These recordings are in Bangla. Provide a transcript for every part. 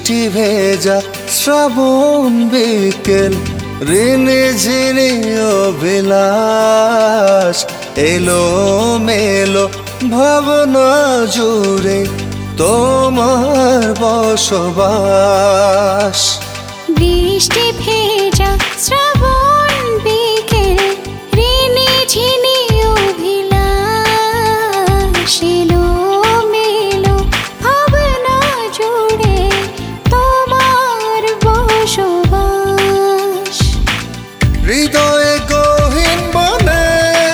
বৃষ্টি ভেজা শ্রাবণ বিকেল, ঋণে ঝিনি অভিলাষ, এলো মেলো ভাবনা জুড়ে তোমার বসবাস। বৃষ্টি ভেজা শ্রাবণ বিকেল, ঋণে ঝিনি অভিলাষ, এলো মেলো ভাবনা জুড়ে তোমার বসবাস। হৃদয়ে গহীন বনে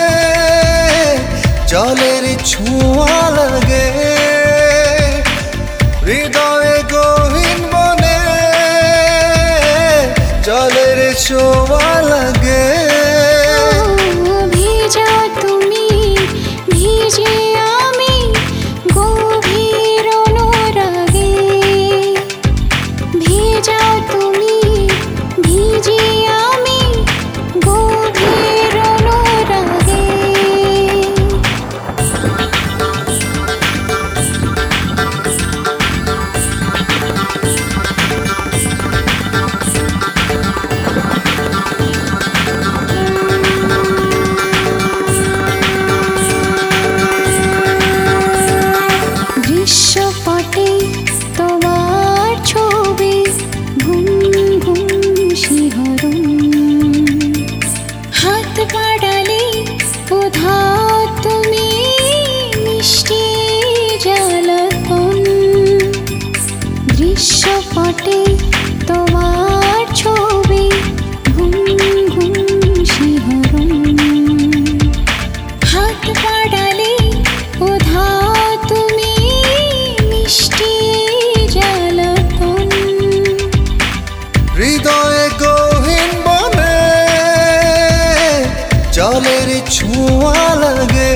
জলের ছোঁয়া লাগে, হৃদয়ে গহীন বনে জলের ছোঁয়া লাগে। ভিজা তুমি ভিজে আমি গভীর অনুরাগে, ভিজা তুমি ভিজে আমি গভীর অনুরাগে। দৃশ্যপটে তোমার ছবি, ঘুম ঘুম শিহরণ, হাত বাড়ালে উধাও তুমি মিষ্টি জ্বালাতন। দৃশ্যপটে তোমার ছবি, ঘুম ঘুম শিহরণ, হাত বাড়ালে উধাও তুমি মিষ্টি জ্বালাতন। হৃদয়ে গহীন বনে জলের ছোঁয়া লাগে,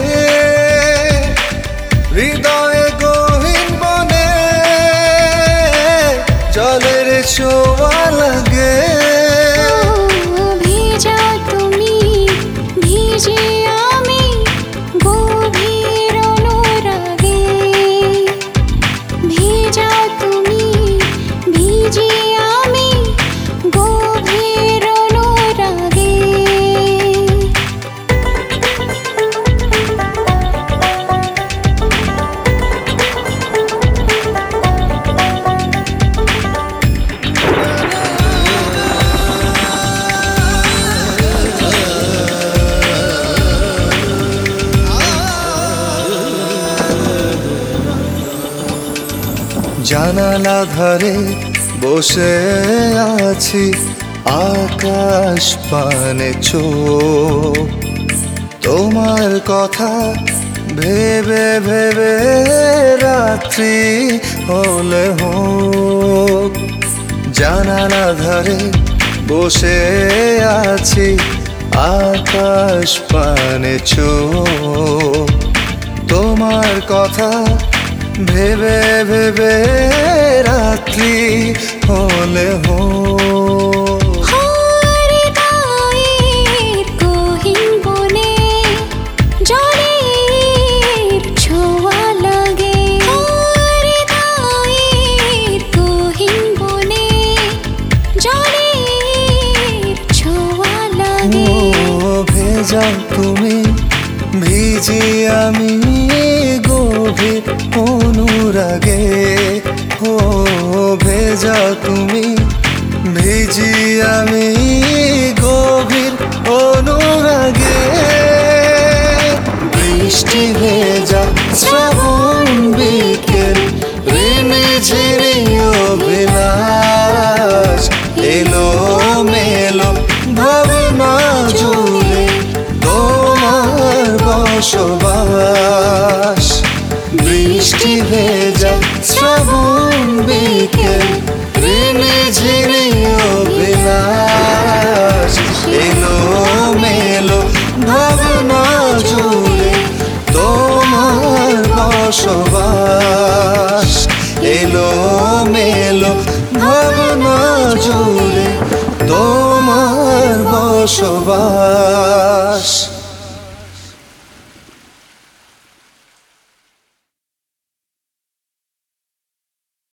হৃদয়ে গহীন বনে জলের ছোঁয়া লাগে। ভিজা তুমি ভিজে আমি গভীর অনুরাগে, ভিজা তুমি ভিজে আমি গভীর অনুরাগে। জানালা ধারে বসে আছি, আকাশ পানে চোখ, তোমার কথা ভেবে ভেবে রাত্রি হলে হোক। জানালা ধারে বসে আছি, আকাশ পানে চোখ, তোমার কথা ভেবে ভেবে রাত্রি হলে হোক। হৃদয়ের গহীন বনে জলের ছোঁয়া লাগে, হৃদয়ের গহীন বনে জলের ছোঁয়া লাগে। ভেজা তুমি ভিজি আমি গভীর অনুরাগে, ও ভেজা তুমি ভিজি আমি গভীর অনুরাগে। বৃষ্টি ভেজা শ্রাবণ বিকেল, ঋণে ঝিনি অভিলাষ, এলো মেলো ভাবনা জুড়ে তোমার বসবাস। বৃষ্টি ভেজা শ্রাবণ বিকেল, ঋণে ঝিনি অভিলাষ, এলো মেলো ভাবনা জুড়ে তোমার বসবাস। এলো মেলো ভাবনা জুড়ে তোমার বসবাস।